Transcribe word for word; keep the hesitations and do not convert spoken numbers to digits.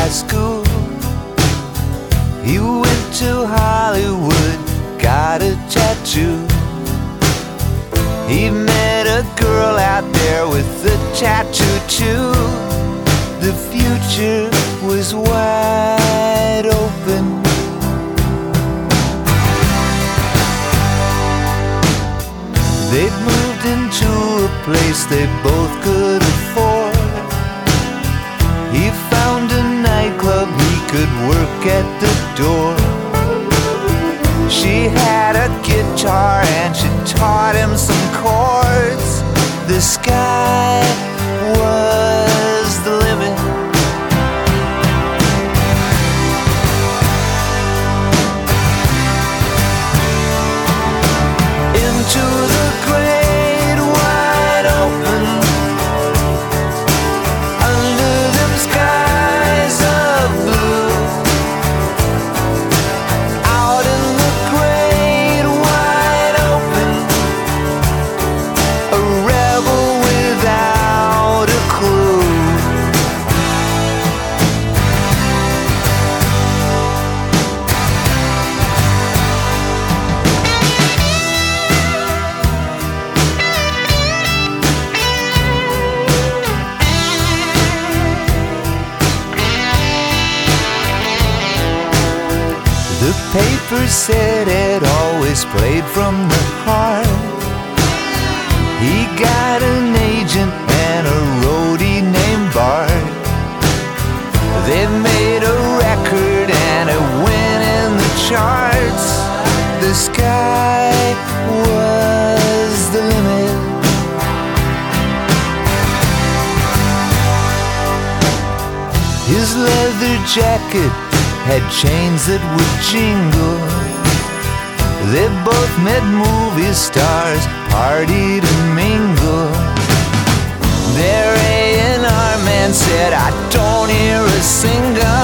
high school. He went to Hollywood, got a tattoo. He met a girl out there with a tattoo too. The future was wide open. They'd moved into a place they both could afford. He found a nightclub he could work at the door. She had a guitar and she taught him some chords. The sky was the limit. Into the great wide open, under them skies of blue. Out in the great wide open, a rebel without a clue. The paper said it always played from the heart. He got an agent and a roadie named Bart. They made a record and it went in the charts. The sky was the limit. His leather jacket had chains that would jingle. They both met movie stars, partied and mingled. Their A and R man said, I don't hear a single